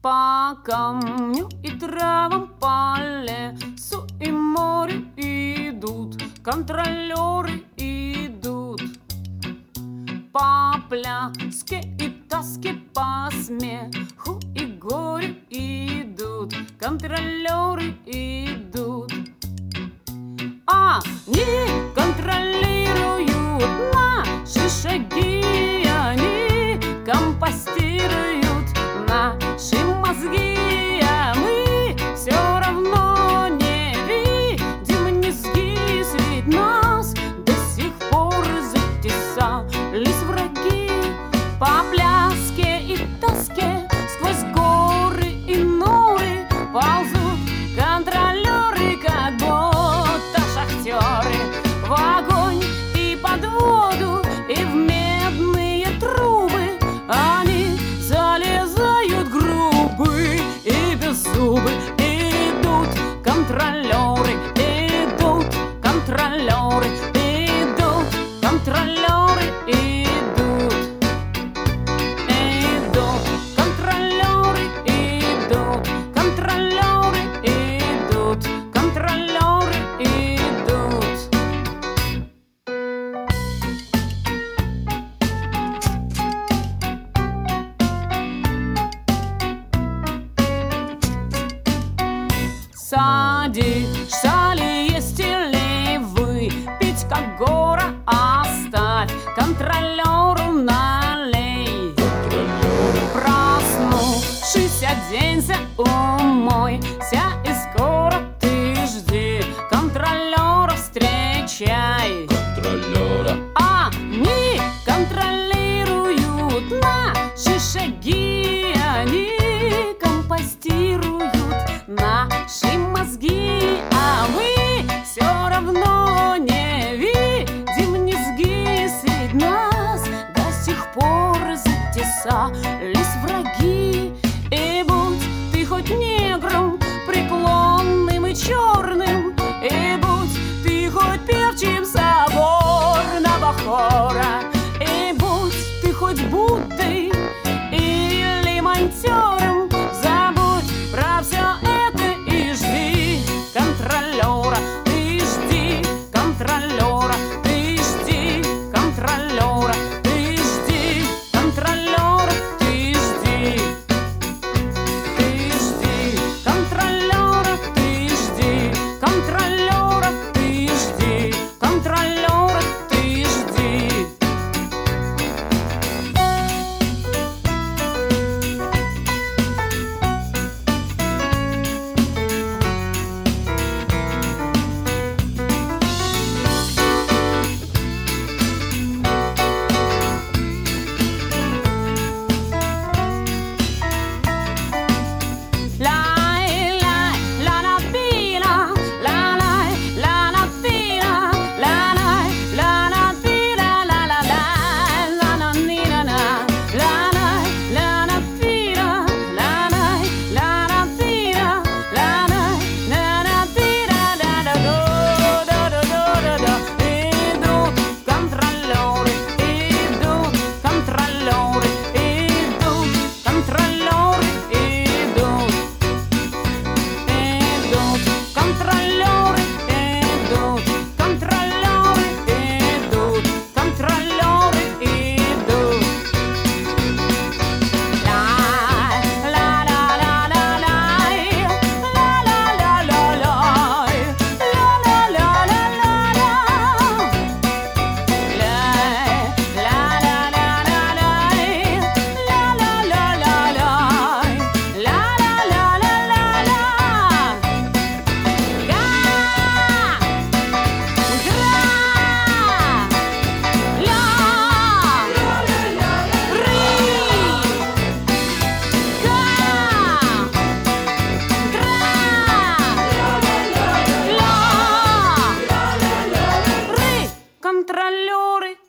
По камню и травам, по лесу и морю идут, контролеры идут. По пляске и тоске, по смеху и горю идут, контролеры идут. Они контролируют наши шаги, они компостируют наши мозги, а мы все равно не видим низги. Средь нас до сих пор затесались враги. По пляске и тоске сквозь горы и норы ползут контролеры, как будто шахтеры. В огонь и под воду, и в медные трубы они залезают грубы и без зубы. Идут контролеры, идут контролеры, идут контролеры, идут. Идут контролеры, идут контролеры, идут контролеры, идут. Садишься ли, есть ли выпить, как гора оставь, контролеру налей. Проснувшись, оденься, умойся, и скоро ты жди контролера, встречай. Они контролируют наши шаги, они компостируют наши мозги, а мы все равно не видим низги. Средь нас до сих пор затесались враги. И будь ты хоть негром, преклонным и черным, и будь ты хоть певчим соборного хора, и будь ты хоть Буддой или монтёром, забудь про все это и жди контролера, ты жди контролера, ты жди контролера, ты жди контролера, ты жди. Ты жди контролера, ты жди контролера, ты жди контролера, ты жди. Контролеры